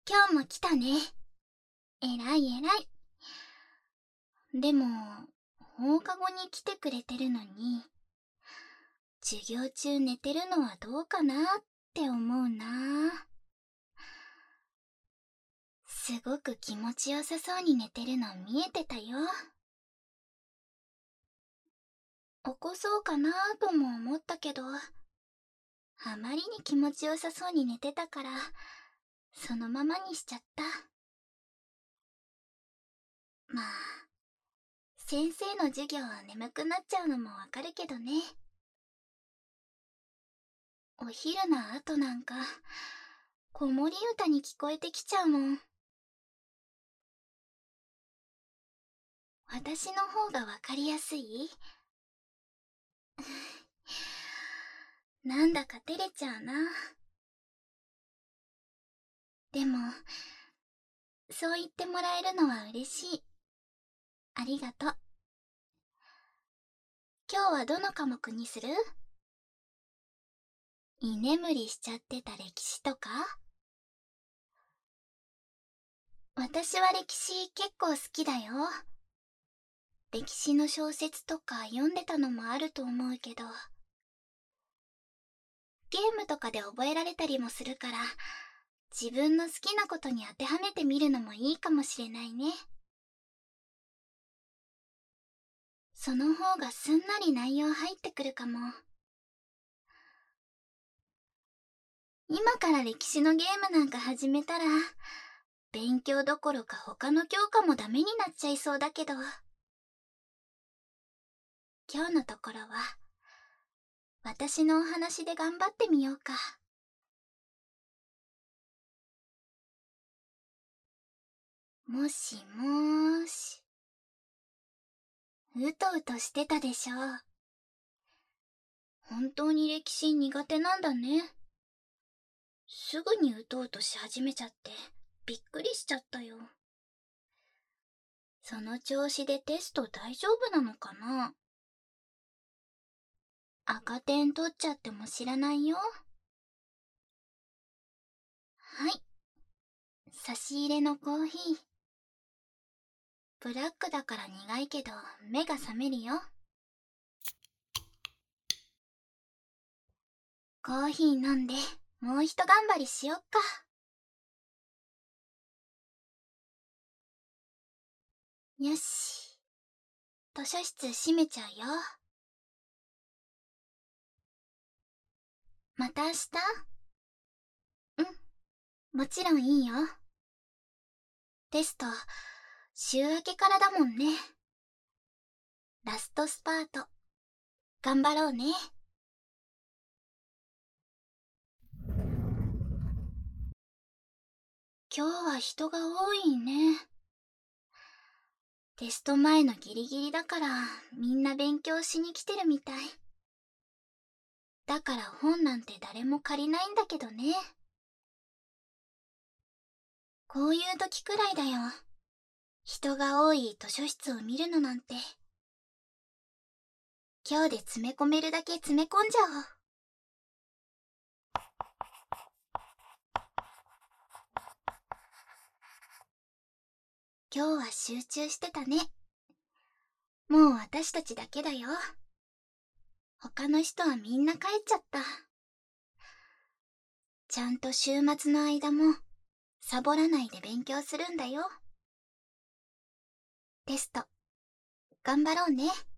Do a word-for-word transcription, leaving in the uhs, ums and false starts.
今日も来たね。えらいえらい。でも、放課後に来てくれてるのに、授業中寝てるのはどうかなって思うな。すごく気持ちよさそうに寝てるの見えてたよ。起こそうかなとも思ったけど、あまりに気持ちよさそうに寝てたから、そのままにしちゃった。まあ、先生の授業は眠くなっちゃうのもわかるけどね。お昼の後なんか、子守歌に聞こえてきちゃうもん。私の方がわかりやすい？なんだか照れちゃうな。でも、そう言ってもらえるのは嬉しい。ありがとう。今日はどの科目にする？居眠りしちゃってた歴史とか？私は歴史結構好きだよ。歴史の小説とか読んでたのもあると思うけど、ゲームとかで覚えられたりもするから、自分の好きなことに当てはめてみるのもいいかもしれないね。その方がすんなり内容入ってくるかも。今から歴史のゲームなんか始めたら、勉強どころか他の教科もダメになっちゃいそうだけど、今日のところは、私のお話で頑張ってみようか。もしもーし。うとうとしてたでしょ。本当に歴史苦手なんだね。すぐにうとうとし始めちゃって、びっくりしちゃったよ。その調子でテスト大丈夫なのかな？赤点取っちゃっても知らないよ。はい。差し入れのコーヒー。ブラックだから苦いけど、目が覚めるよ。コーヒー飲んで、もうひと頑張りしよっか。よし。図書室閉めちゃうよ。また明日？うん、もちろんいいよ。テスト、週明けからだもんね。ラストスパート、頑張ろうね。今日は人が多いね。テスト前のギリギリだからみんな勉強しに来てるみたい。だから本なんて誰も借りないんだけどね。こういう時くらいだよ。人が多い図書室を見るのなんて。今日で詰め込めるだけ詰め込んじゃおう。今日は集中してたね。もう私たちだけだよ。他の人はみんな帰っちゃった。ちゃんと週末の間もサボらないで勉強するんだよ。テスト、頑張ろうね。